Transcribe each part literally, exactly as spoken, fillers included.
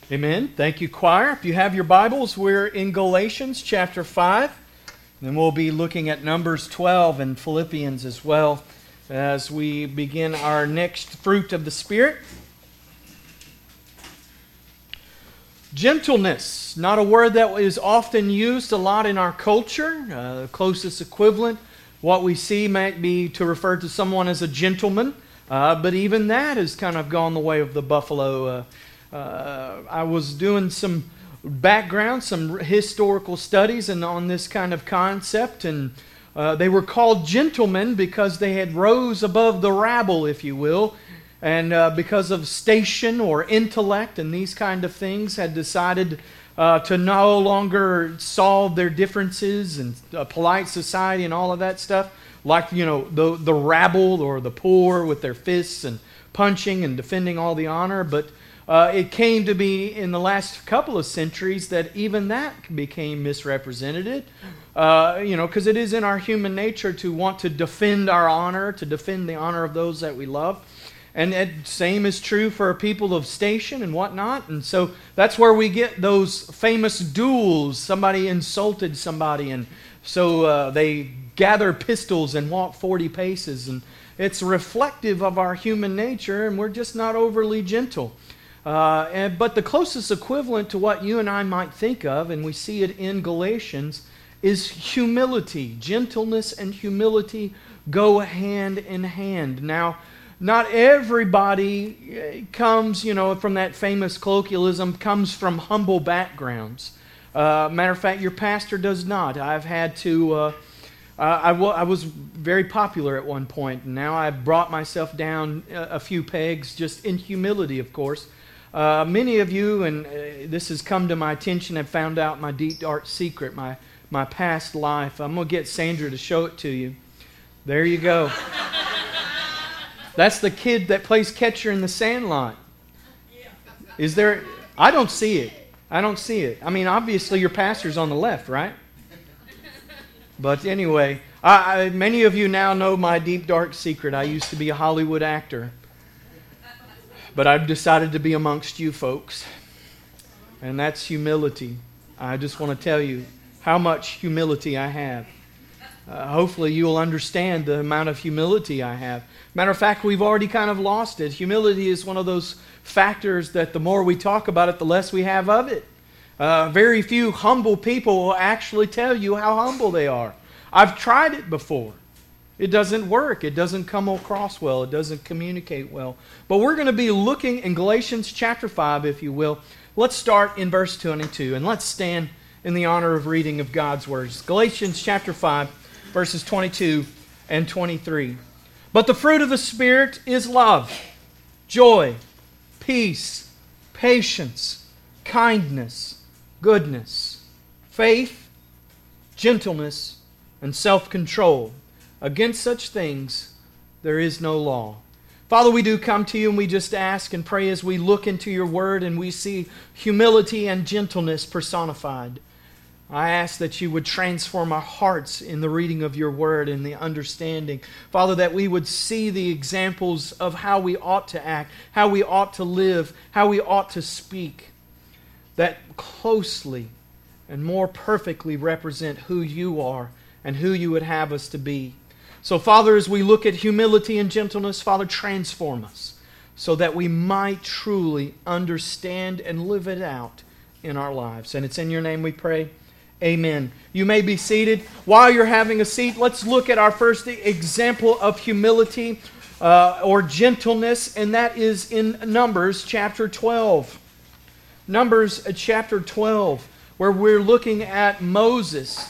Amen. Thank you, choir. If you have your Bibles, we're in Galatians chapter five. Then we'll be looking at Numbers twelve and Philippians as well as we begin our next fruit of the Spirit. Gentleness, not a word that is often used a lot in our culture. Uh, the closest equivalent, what we see might be to refer to someone as a gentleman, uh, but even that has kind of gone the way of the buffalo. Uh, Uh, I was doing some background, some historical studies and on this kind of concept, and uh, they were called gentlemen because they had rose above the rabble, if you will, and uh, because of station or intellect and these kind of things had decided uh, to no longer solve their differences and uh, polite society and all of that stuff, like, you know, the, the rabble or the poor with their fists and punching and defending all the honor, but Uh, it came to be in the last couple of centuries that even that became misrepresented, uh, you know, because it is in our human nature to want to defend our honor, to defend the honor of those that we love. And the same is true for people of station and whatnot. And so that's where we get those famous duels. Somebody insulted somebody, and so uh, they gather pistols and walk forty paces. And it's reflective of our human nature, and we're just not overly gentle. Uh, and, but the closest equivalent to what you and I might think of, and we see it in Galatians, is humility. Gentleness and humility go hand in hand. Now, not everybody comes, you know, from that famous colloquialism, comes from humble backgrounds. Uh, matter of fact, your pastor does not. I've had to... Uh, Uh, I, w- I was very popular at one point, and now I've brought myself down a, a few pegs, just in humility, of course. Uh, many of you, and uh, this has come to my attention, have found out my deep, dark secret, my, my past life. I'm going to get Sandra to show it to you. There you go. That's the kid that plays catcher in the Sandlot. Is there... I don't see it. I don't see it. I mean, obviously your pastor's on the left, right? But anyway, I, I, many of you now know my deep, dark secret. I used to be a Hollywood actor. But I've decided to be amongst you folks. And that's humility. I just want to tell you how much humility I have. Uh, hopefully you'll understand the amount of humility I have. Matter of fact, we've already kind of lost it. Humility is one of those factors that the more we talk about it, the less we have of it. Uh, very few humble people will actually tell you how humble they are. I've tried it before. It doesn't work. It doesn't come across well. It doesn't communicate well. But we're going to be looking in Galatians chapter five, if you will. Let's start in verse twenty-two, and let's stand in the honor of reading of God's words. Galatians chapter five, verses twenty-two and twenty-three. But the fruit of the Spirit is love, joy, peace, patience, kindness, goodness, faith, gentleness, and self-control. Against such things there is no law. Father, we do come to you and we just ask and pray as we look into your word and we see humility and gentleness personified. I ask that you would transform our hearts in the reading of your word and the understanding. Father, that we would see the examples of how we ought to act, how we ought to live, how we ought to speak, that closely and more perfectly represent who you are and who you would have us to be. So, Father, as we look at humility and gentleness, Father, transform us so that we might truly understand and live it out in our lives. And it's in your name we pray. Amen. You may be seated. While you're having a seat, let's look at our first example of humility uh, or gentleness, and that is in Numbers chapter twelve. Numbers chapter twelve, where we're looking at Moses.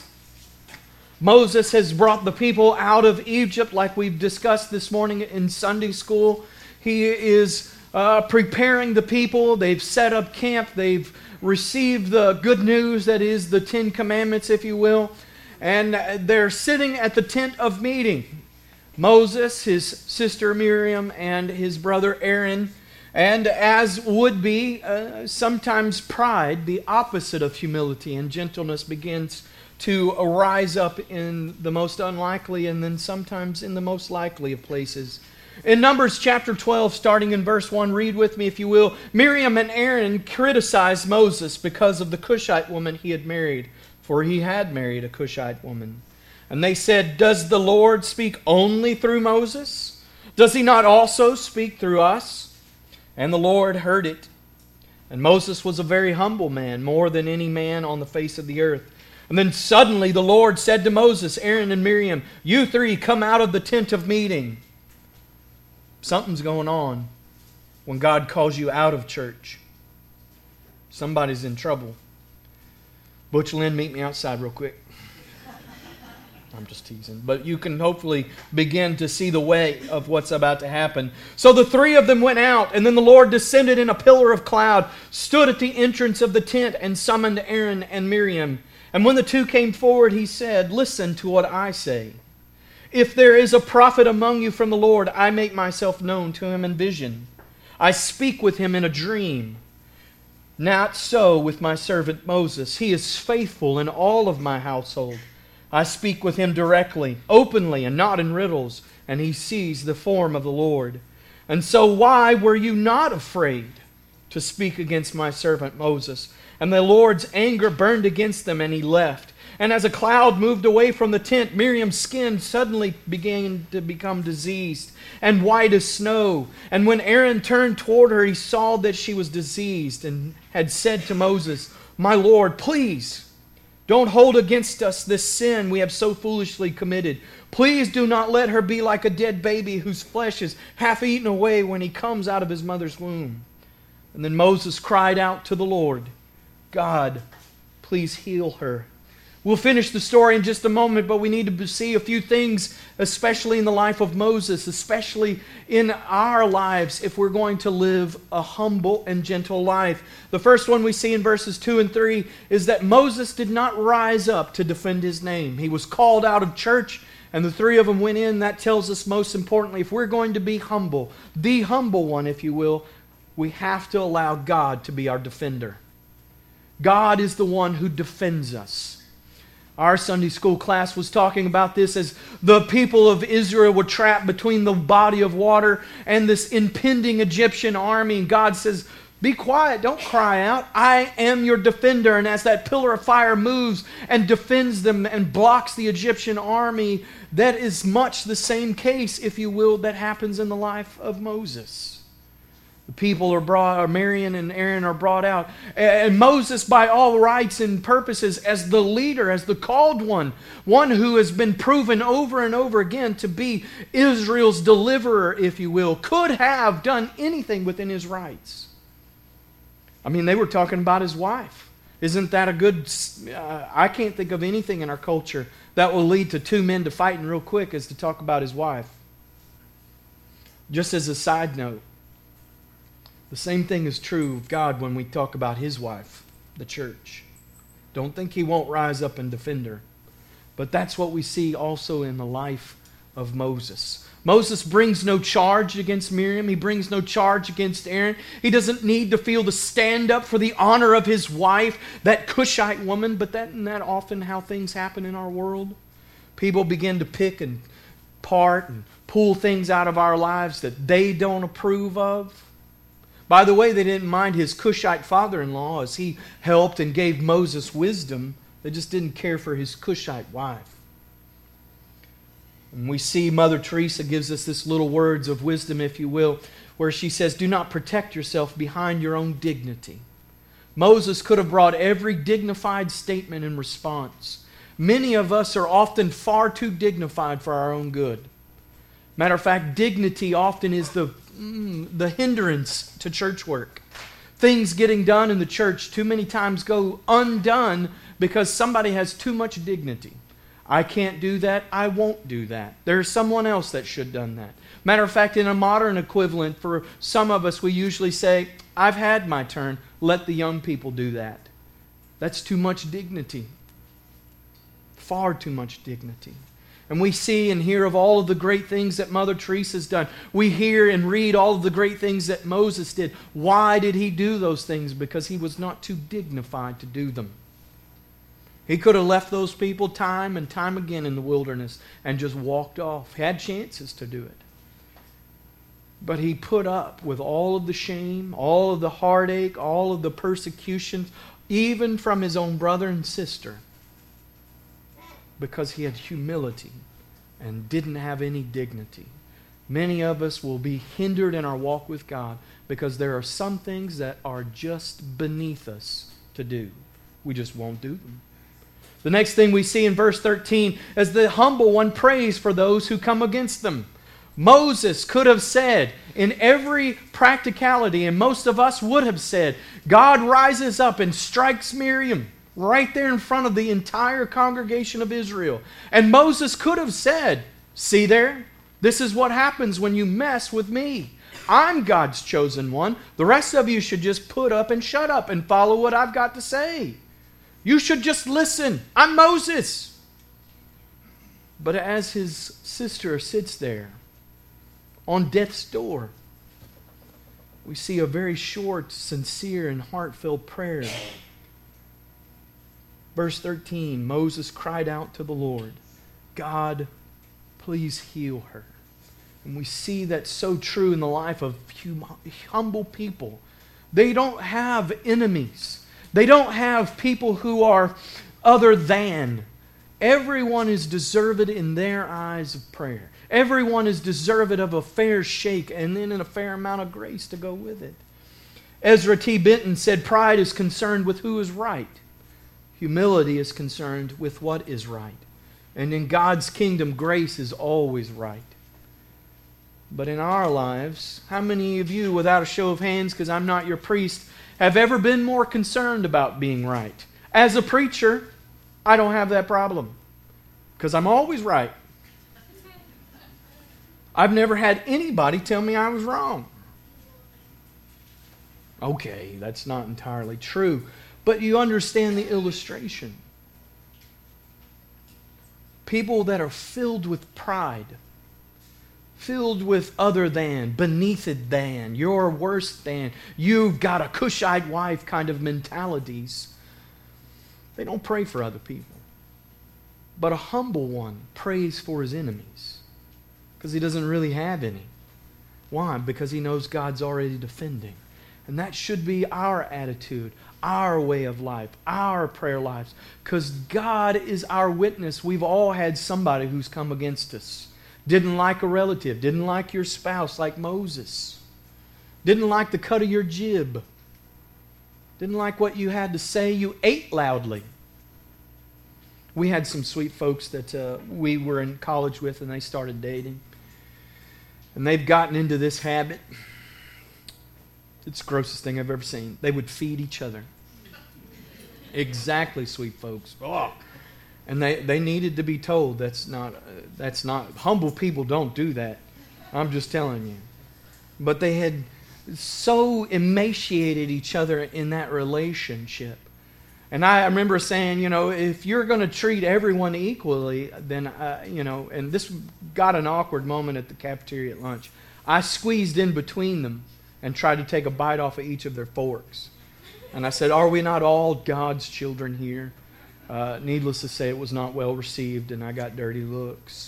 Moses has brought the people out of Egypt, like we've discussed this morning in Sunday school. He is uh, preparing the people. They've set up camp. They've received the good news, that is the Ten Commandments, if you will. And they're sitting at the tent of meeting. Moses, his sister Miriam, and his brother Aaron. And as would be, uh, sometimes pride, the opposite of humility and gentleness, begins to rise up in the most unlikely and then sometimes in the most likely of places. In Numbers chapter twelve, starting in verse one, read with me if you will. Miriam and Aaron criticized Moses because of the Cushite woman he had married, for he had married a Cushite woman. And they said, "Does the Lord speak only through Moses? Does he not also speak through us?" And the Lord heard it. And Moses was a very humble man, more than any man on the face of the earth. And then suddenly the Lord said to Moses, Aaron, and Miriam, "You three come out of the tent of meeting." Something's going on when God calls you out of church. Somebody's in trouble. Butch Lynn, meet me outside real quick. I'm just teasing. But you can hopefully begin to see the way of what's about to happen. So the three of them went out, and then the Lord descended in a pillar of cloud, stood at the entrance of the tent, and summoned Aaron and Miriam. And when the two came forward, he said, "Listen to what I say. If there is a prophet among you from the Lord, I make myself known to him in vision. I speak with him in a dream. Not so with my servant Moses. He is faithful in all of my household. I speak with him directly, openly, and not in riddles, and he sees the form of the Lord. And so why were you not afraid to speak against my servant Moses?" And the Lord's anger burned against them, and he left. And as a cloud moved away from the tent, Miriam's skin suddenly began to become diseased and white as snow. And when Aaron turned toward her, he saw that she was diseased and had said to Moses, "My Lord, please don't hold against us this sin we have so foolishly committed. Please do not let her be like a dead baby whose flesh is half eaten away when he comes out of his mother's womb." And then Moses cried out to the Lord, "God, please heal her." We'll finish the story in just a moment, but we need to see a few things, especially in the life of Moses, especially in our lives, if we're going to live a humble and gentle life. The first one we see in verses two and three is that Moses did not rise up to defend his name. He was called out of church, and the three of them went in. That tells us, most importantly, if we're going to be humble, the humble one, if you will, we have to allow God to be our defender. God is the one who defends us. Our Sunday school class was talking about this as the people of Israel were trapped between the body of water and this impending Egyptian army. And God says, "Be quiet, don't cry out. I am your defender." And as that pillar of fire moves and defends them and blocks the Egyptian army, that is much the same case, if you will, that happens in the life of Moses. The people are brought, or Miriam and Aaron are brought out. And Moses, by all rights and purposes, as the leader, as the called one, one who has been proven over and over again to be Israel's deliverer, if you will, could have done anything within his rights. I mean, they were talking about his wife. Isn't that a good... Uh, I can't think of anything in our culture that will lead to two men to fighting real quick as to talk about his wife. Just as a side note, the same thing is true of God when we talk about his wife, the church. Don't think he won't rise up and defend her. But that's what we see also in the life of Moses. Moses brings no charge against Miriam. He brings no charge against Aaron. He doesn't need to feel to stand up for the honor of his wife, that Cushite woman. But that, isn't that often how things happen in our world? People begin to pick and part and pull things out of our lives that they don't approve of. By the way, they didn't mind his Cushite father-in-law as he helped and gave Moses wisdom. They just didn't care for his Cushite wife. And we see Mother Teresa gives us this little words of wisdom, if you will, where she says, "Do not protect yourself behind your own dignity." Moses could have brought every dignified statement in response. Many of us are often far too dignified for our own good. Matter of fact, dignity often is the the hindrance to church work. Things getting done in the church too many times go undone because somebody has too much dignity. I can't do that. I won't do that. There's someone else that should have done that. Matter of fact, in a modern equivalent, for some of us, we usually say, "I've had my turn. Let the young people do that." That's too much dignity. Far too much dignity. And we see and hear of all of the great things that Mother Teresa's done. We hear and read all of the great things that Moses did. Why did he do those things? Because he was not too dignified to do them. He could have left those people time and time again in the wilderness and just walked off. He had chances to do it. But he put up with all of the shame, all of the heartache, all of the persecution, even from his own brother and sister, because he had humility and didn't have any dignity. Many of us will be hindered in our walk with God because there are some things that are just beneath us to do. We just won't do them. The next thing we see in verse thirteen is the humble one prays for those who come against them. Moses could have said in every practicality, and most of us would have said, God rises up and strikes Miriam right there in front of the entire congregation of Israel. And Moses could have said, see there, this is what happens when you mess with me. I'm God's chosen one. The rest of you should just put up and shut up and follow what I've got to say. You should just listen. I'm Moses. But as his sister sits there on death's door, we see a very short, sincere, and heartfelt prayer. Verse thirteen, Moses cried out to the Lord, God, please heal her. And we see that so true in the life of hum- humble people. They don't have enemies. They don't have people who are other than. Everyone is deserved in their eyes of prayer. Everyone is deserved of a fair shake and then in a fair amount of grace to go with it. Ezra T. Benton said, pride is concerned with who is right. Humility is concerned with what is right. And in God's kingdom, grace is always right. But in our lives, how many of you, without a show of hands, because I'm not your priest, have ever been more concerned about being right? As a preacher, I don't have that problem because I'm always right. I've never had anybody tell me I was wrong. Okay, that's not entirely true, but you understand the illustration. People that are filled with pride, filled with other than, beneath it than, you're worse than, you've got a Cushite wife kind of mentalities. They don't pray for other people. But a humble one prays for his enemies because he doesn't really have any. Why? Because he knows God's already defending. And that should be our attitude, our way of life, our prayer lives. Because God is our witness. We've all had somebody who's come against us. Didn't like a relative. Didn't like your spouse like Moses. Didn't like the cut of your jib. Didn't like what you had to say. You ate loudly. We had some sweet folks that uh, we were in college with and they started dating. And they've gotten into this habit. It's the grossest thing I've ever seen. They would feed each other. Exactly, sweet folks. Oh. And they, they needed to be told that's not, uh, that's not, humble people don't do that. I'm just telling you. But they had so emaciated each other in that relationship. And I remember saying, you know, if you're going to treat everyone equally, then, uh, you know, and this got an awkward moment at the cafeteria at lunch. I squeezed in between them and tried to take a bite off of each of their forks. And I said, are we not all God's children here? Uh, needless to say, it was not well received, and I got dirty looks.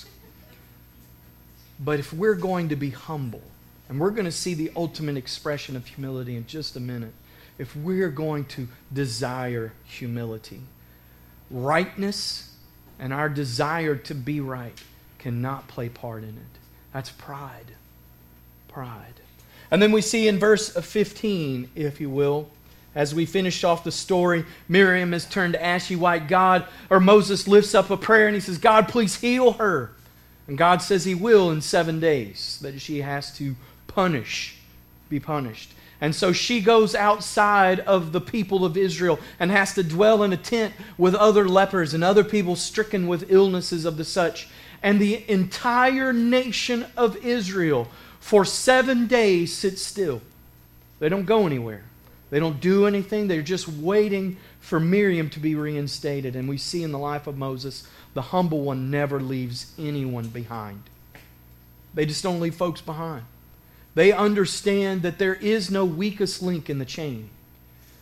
But if we're going to be humble, and we're going to see the ultimate expression of humility in just a minute, if we're going to desire humility, rightness and our desire to be right cannot play part in it. That's pride. Pride. And then we see in verse fifteen, if you will, as we finish off the story, Miriam has turned ashy white. God, or Moses lifts up a prayer and he says, God, please heal her. And God says he will in seven days, that she has to punish, be punished. And so she goes outside of the people of Israel and has to dwell in a tent with other lepers and other people stricken with illnesses of the such. And the entire nation of Israel for seven days sits still. They don't go anywhere. They don't do anything. They're just waiting for Miriam to be reinstated. And we see in the life of Moses, the humble one never leaves anyone behind. They just don't leave folks behind. They understand that there is no weakest link in the chain.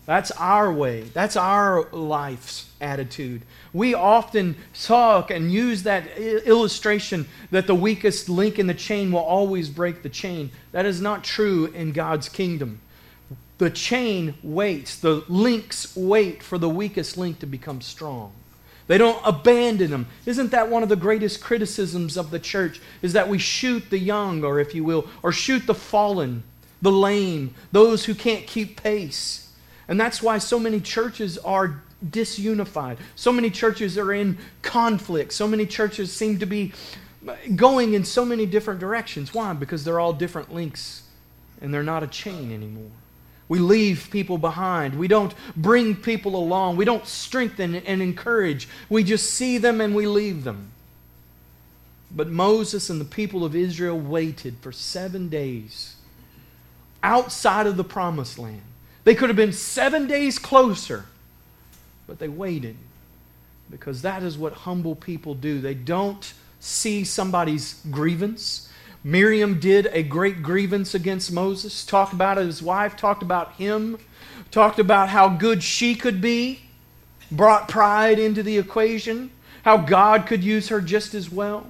That's our way. That's our life's attitude. We often talk and use that illustration that the weakest link in the chain will always break the chain. That is not true in God's kingdom. The chain waits. The links wait for the weakest link to become strong. They don't abandon them. Isn't that one of the greatest criticisms of the church? Is that we shoot the young, or if you will, or shoot the fallen, the lame, those who can't keep pace. And that's why so many churches are disunified. So many churches are in conflict. So many churches seem to be going in so many different directions. Why? Because they're all different links, and they're not a chain anymore. We leave people behind. We don't bring people along. We don't strengthen and encourage. We just see them and we leave them. But Moses and the people of Israel waited for seven days outside of the promised land. They could have been seven days closer, but they waited because that is what humble people do. They don't see somebody's grievance. Miriam did a great grievance against Moses, talked about his wife, talked about him, talked about how good she could be, brought pride into the equation, how God could use her just as well.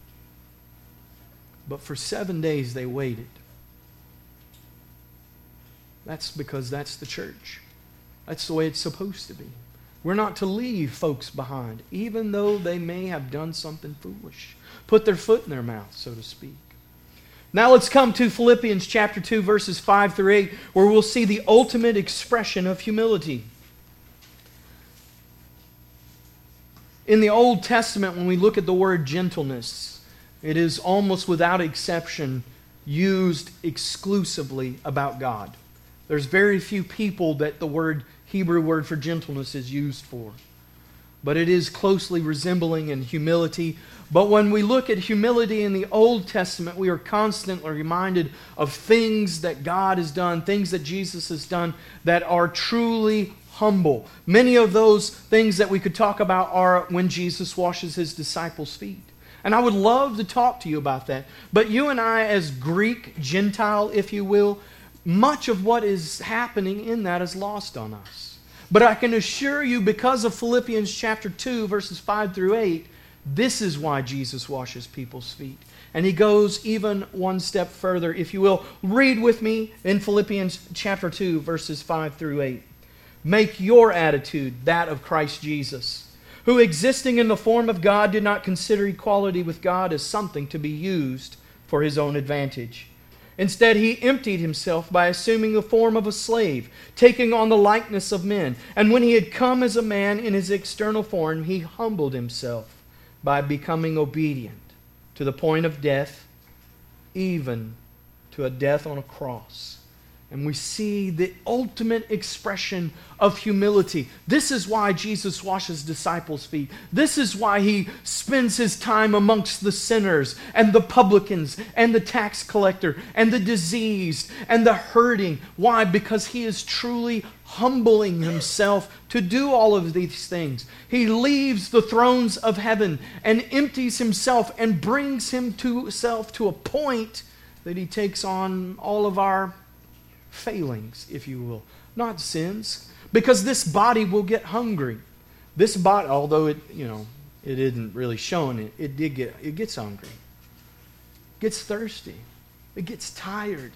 But for seven days they waited. That's because that's the church. That's the way it's supposed to be. We're not to leave folks behind, even though they may have done something foolish. Put their foot in their mouth, so to speak. Now let's come to Philippians chapter two, verses five through eight, where we'll see the ultimate expression of humility. In the Old Testament, when we look at the word gentleness, it is almost without exception used exclusively about God. There's very few people that the word Hebrew word for gentleness is used for. But it is closely resembling in humility. But when we look at humility in the Old Testament, we are constantly reminded of things that God has done, things that Jesus has done that are truly humble. Many of those things that we could talk about are when Jesus washes his disciples' feet. And I would love to talk to you about that. But you and I, as Greek, Gentile, if you will, much of what is happening in that is lost on us. But I can assure you, because of Philippians chapter two, verses five through eight, this is why Jesus washes people's feet. And he goes even one step further. If you will, read with me in Philippians chapter two, verses five through eight. Make your attitude that of Christ Jesus, who existing in the form of God did not consider equality with God as something to be used for his own advantage. Instead, he emptied himself by assuming the form of a slave, taking on the likeness of men. And when he had come as a man in his external form, he humbled himself by becoming obedient to the point of death, even to a death on a cross. And we see the ultimate expression of humility. This is why Jesus washes disciples' feet. This is why he spends his time amongst the sinners and the publicans and the tax collector and the diseased and the hurting. Why? Because he is truly humbling himself to do all of these things. He leaves the thrones of heaven and empties himself and brings himself to a point that he takes on all of our failings, if you will, not sins, because this body will get hungry. This body, although it, you know, it isn't really showing it, it did get, it gets hungry, gets thirsty, it gets tired.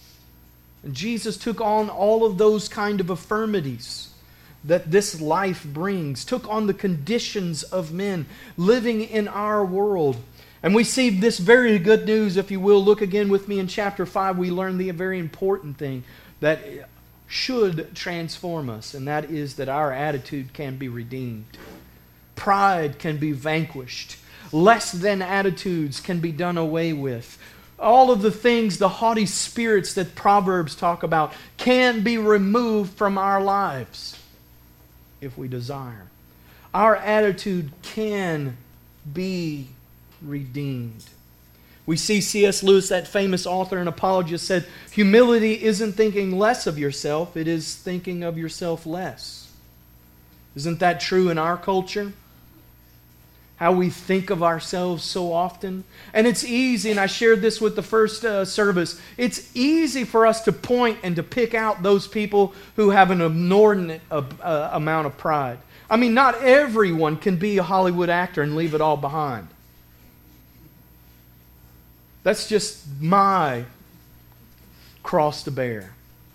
And Jesus took on all of those kind of infirmities that this life brings, took on the conditions of men living in our world. And we see this very good news, if you will. Look again with me in chapter five. We learn the very important thing that should transform us, and that is that our attitude can be redeemed. Pride can be vanquished. Less than attitudes can be done away with. All of the things, the haughty spirits that Proverbs talk about, can be removed from our lives if we desire. Our attitude can be redeemed. We see C S Lewis, that famous author and apologist, said, humility isn't thinking less of yourself, it is thinking of yourself less. Isn't that true in our culture? how we think of ourselves so often. And it's easy, and I shared this with the first uh, service, it's easy for us to point and to pick out those people who have an inordinate uh, uh, amount of pride. I mean, not everyone can be a Hollywood actor and leave it all behind. That's just my cross to bear.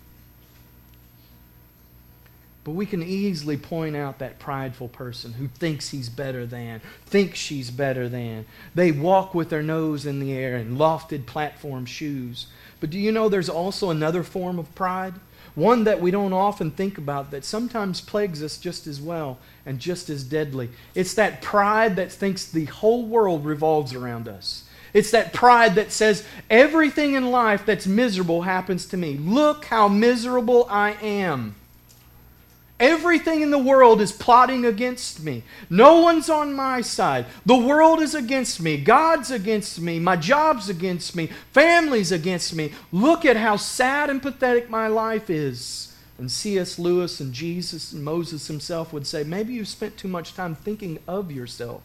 But we can easily point out that prideful person who thinks he's better than, thinks she's better than. They walk with their nose in the air in lofted platform shoes. But do you know there's also another form of pride? One that we don't often think about that sometimes plagues us just as well and just as deadly. It's that pride that thinks the whole world revolves around us. It's that pride that says everything in life that's miserable happens to me. Look how miserable I am. Everything in the world is plotting against me. No one's on my side. The world is against me. God's against me. My job's against me. Family's against me. Look at how sad and pathetic my life is. And C S Lewis and Jesus and Moses himself would say, maybe you've spent too much time thinking of yourself.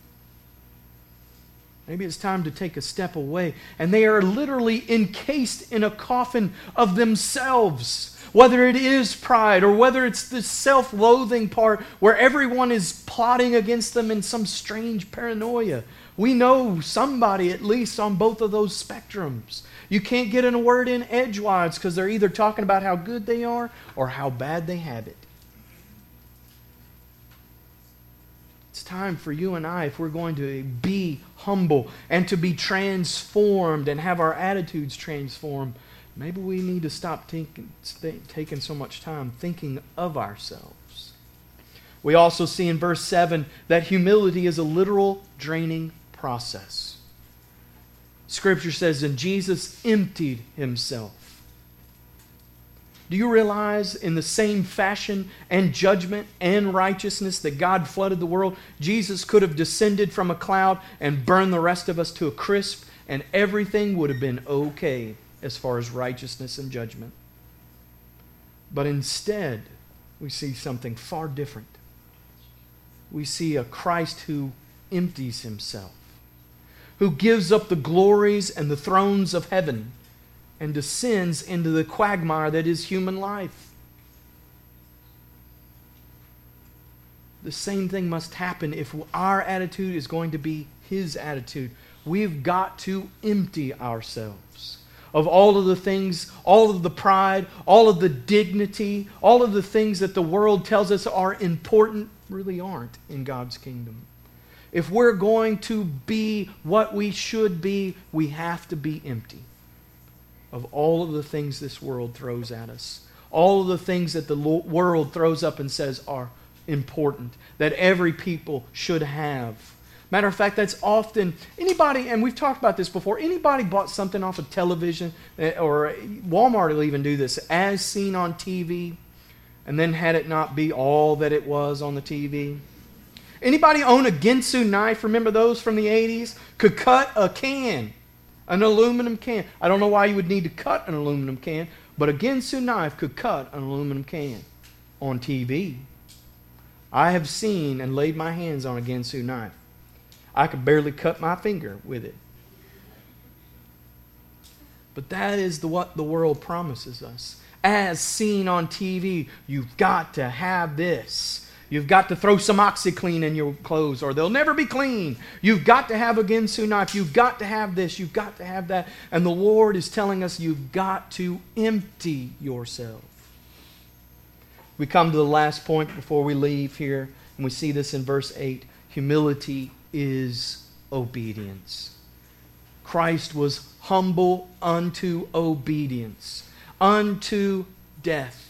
Maybe it's time to take a step away. And they are literally encased in a coffin of themselves. Whether it is pride or whether it's the self-loathing part where everyone is plotting against them in some strange paranoia. We know somebody at least on both of those spectrums. You can't get in a word in edgewise because they're either talking about how good they are or how bad they have it. It's time for you and I, if we're going to be humble and to be transformed and have our attitudes transformed, maybe we need to stop thinking, taking so much time thinking of ourselves. We also see in verse seven that humility is a literal draining process. Scripture says, and Jesus emptied himself. Do you realize in the same fashion and judgment and righteousness that God flooded the world, Jesus could have descended from a cloud and burned the rest of us to a crisp, and everything would have been okay as far as righteousness and judgment. But instead, we see something far different. We see a Christ who empties himself, who gives up the glories and the thrones of heaven and descends into the quagmire that is human life. The same thing must happen if our attitude is going to be his attitude. We've got to empty ourselves of all of the things, all of the pride, all of the dignity, all of the things that the world tells us are important really aren't in God's kingdom. If we're going to be what we should be, we have to be empty of all of the things this world throws at us. All of the things that the world throws up and says are important, that every people should have. Matter of fact, that's often, anybody, and we've talked about this before, anybody bought something off of television, or Walmart will even do this, as seen on T V, and then had it not be all that it was on the T V? Anybody own a Ginsu knife? Remember those from the eighties? Could cut a can, an aluminum can. I don't know why you would need to cut an aluminum can, but a Ginsu knife could cut an aluminum can on T V. I have seen and laid my hands on a Ginsu knife. I could barely cut my finger with it. But that is the, what the world promises us. As seen on T V, you've got to have this. You've got to throw some OxyClean in your clothes or they'll never be clean. You've got to have a Ginsu knife. You've got to have this. You've got to have that. And the Lord is telling us you've got to empty yourself. We come to the last point before we leave here, and we see this in verse eight. Humility is obedience. Christ was humble unto obedience, unto death.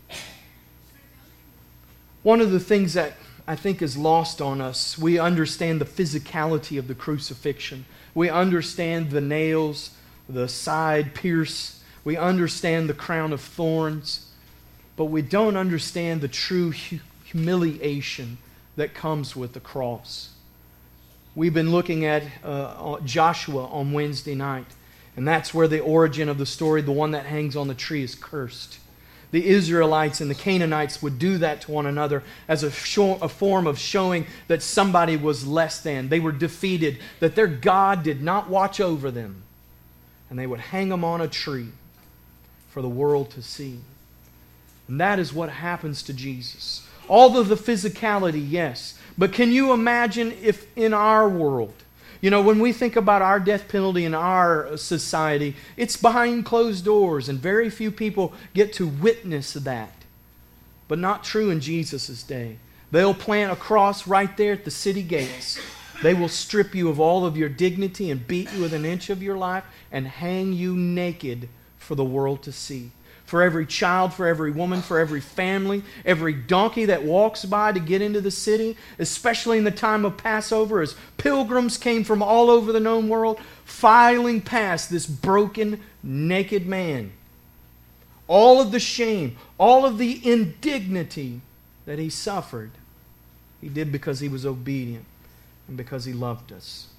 One of the things that I think is lost on us, we understand the physicality of the crucifixion. We understand the nails, the side pierce. We understand the crown of thorns. But we don't understand the true hu- humiliation that comes with the cross. We've been looking at uh, Joshua on Wednesday night, and that's where the origin of the story, the one that hangs on the tree, is cursed. The Israelites and the Canaanites would do that to one another as a, show, a form of showing that somebody was less than. They were defeated, that their God did not watch over them. And they would hang them on a tree for the world to see. And that is what happens to Jesus. All of the physicality, yes. But can you imagine if in our world, you know, when we think about our death penalty in our society, it's behind closed doors and very few people get to witness that. But not true in Jesus' day. They'll plant a cross right there at the city gates. They will strip you of all of your dignity and beat you with an inch of your life and hang you naked for the world to see. For every child, for every woman, for every family, every donkey that walks by to get into the city, especially in the time of Passover, as pilgrims came from all over the known world, filing past this broken, naked man. All of the shame, all of the indignity that he suffered, he did because he was obedient and because he loved us.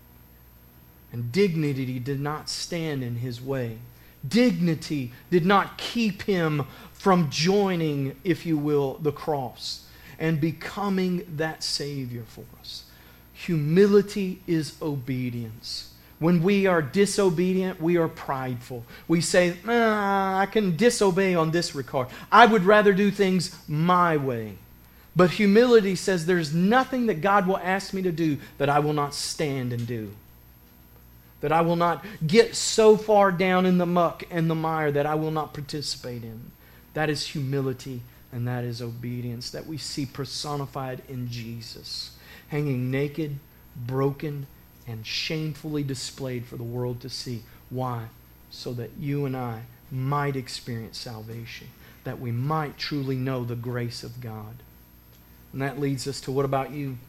And dignity did not stand in his way. Dignity did not keep him from joining, if you will, the cross and becoming that Savior for us. Humility is obedience. When we are disobedient, we are prideful. We say, ah, I can disobey on this regard. I would rather do things my way. But humility says there's nothing that God will ask me to do that I will not stand and do. That I will not get so far down in the muck and the mire that I will not participate in. That is humility and that is obedience that we see personified in Jesus. Hanging naked, broken, and shamefully displayed for the world to see. Why? So that you and I might experience salvation. That we might truly know the grace of God. And that leads us to, what about you?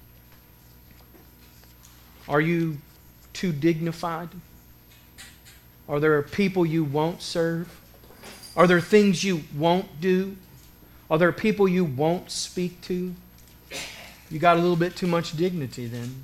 Are you too dignified? Are there people you won't serve? Are there things you won't do? Are there people you won't speak to? You got a little bit too much dignity then.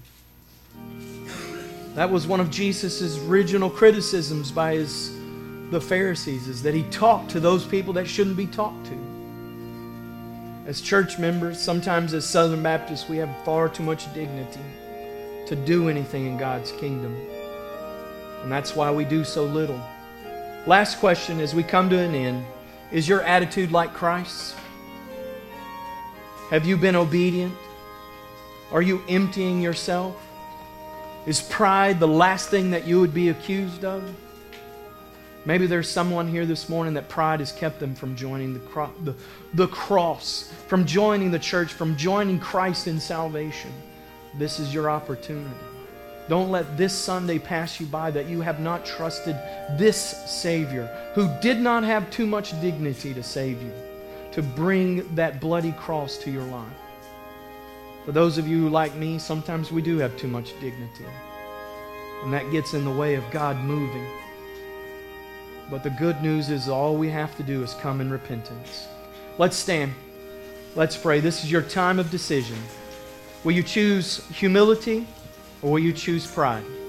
That was one of Jesus' original criticisms by his, the Pharisees, is that he talked to those people that shouldn't be talked to. As church members, sometimes as Southern Baptists, we have far too much dignity to do anything in God's kingdom. And that's why we do so little. Last question as we come to an end. Is your attitude like Christ's? Have you been obedient? Are you emptying yourself? Is pride the last thing that you would be accused of? Maybe there's someone here this morning that pride has kept them from joining the, cro- the, the cross, from joining the church, from joining Christ in salvation. This is your opportunity. Don't let this Sunday pass you by that you have not trusted this Savior who did not have too much dignity to save you, to bring that bloody cross to your life. For those of you who, like me, sometimes we do have too much dignity. And that gets in the way of God moving. But the good news is all we have to do is come in repentance. Let's stand. Let's pray. This is your time of decision. Will you choose humility or will you choose pride?